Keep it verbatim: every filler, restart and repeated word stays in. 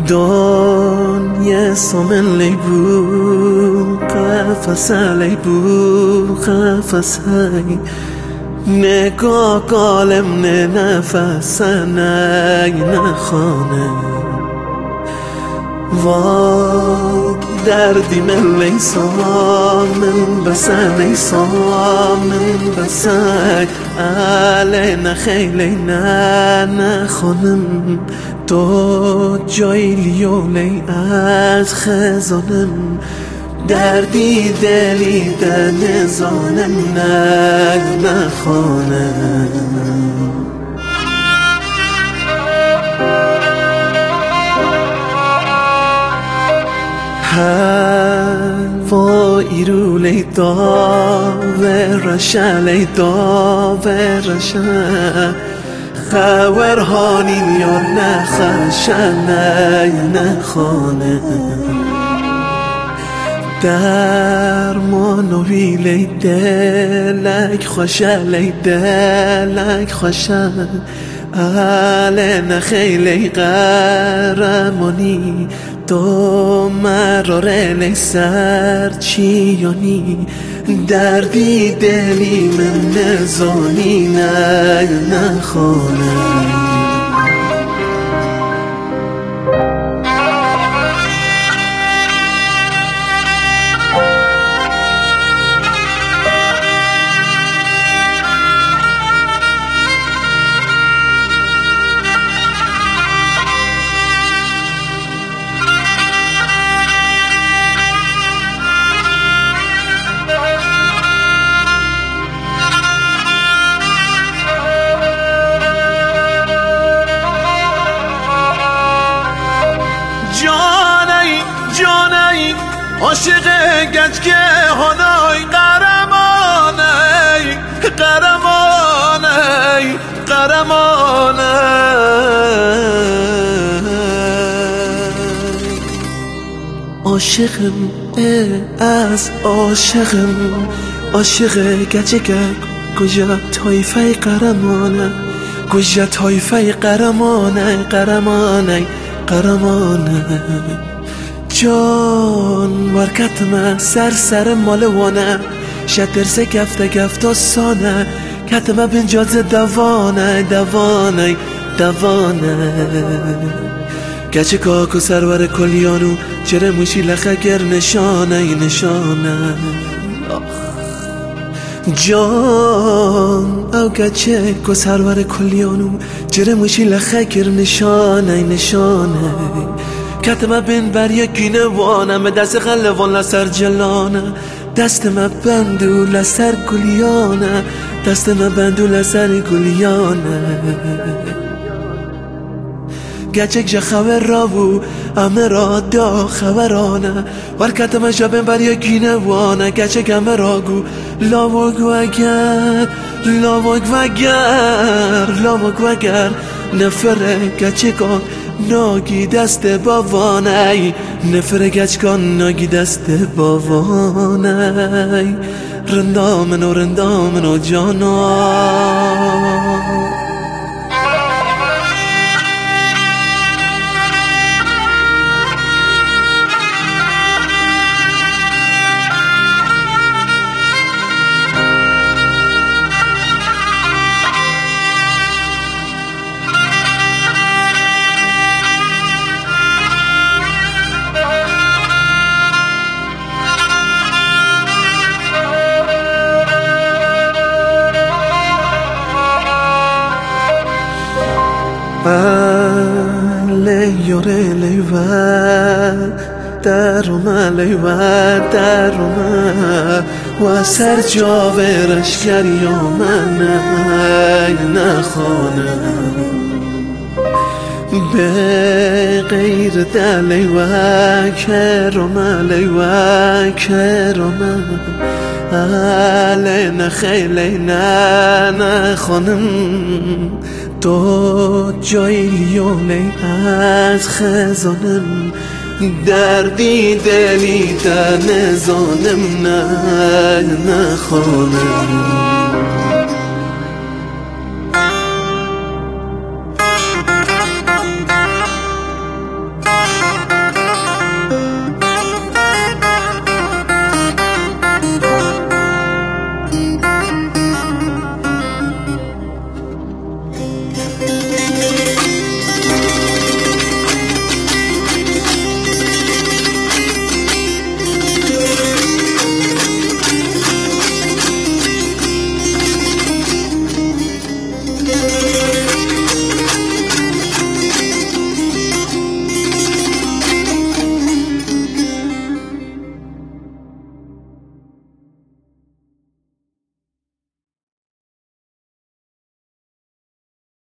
دنیا سومن لی بو قفص لی بو قفص نگاه قالم نه نفس نه نخانه وای دردی من لیسان من بسن لیسان من بسن علی نخیلی نه نخانم تو جای لیولی از خزانم دردی دلی در نزانم نه نخانم هوایی رو لیدا و رشا لیدا و رشا خورهانی یا نخشا نه نخانه در مانوی لی دلک خوشه لی دلک خوشه اله نخیلی قرمانی تو مراره لی سرچیانی دردی دلی من نزانی نه نخانه عاشق گچکه هنای قرمانه قرمانه قرمانه عاشقم از عاشقم عاشق گچکه کجا طایفه قرمانه کجا طایفه قرمانه قرمانه قرمانه جان ورکتمه سر سر مالوانه شترسه گفته گفته سانه کتمه بنجاز دوانه دوانه دوانه گچه کاکو سرور کلیانو چره موشی لخه گر نشانه نشانه جان او گچه کو سرور کلیانو چره موشی لخه گر نشانه نشانه کتمه بین بر یکینه وانم دست خلوان لسر جلانه دست ما بندو لسر گلیانه دست ما بندو لسر گلیانه گچک جا خبر را بو امه را دا خبرانه ور کتمه جا بین بر یکینه وانه گچک امه را گو لاوگ وگر لاوگ وگر لاوگ وگر نفره گچکان ناگی دست باوانه نفر گچکان ناگی دست باوانه رندامن و رندامن و جانا لیوره لیوه درومه لیوه درومه و سر جاورش گریامه نخانه به غیر دلیوه کرمه لیوه کرمه اله نخیلی نه نخانم تو جای لیولی از خزانم دردی دلی در نزانم نه نخانم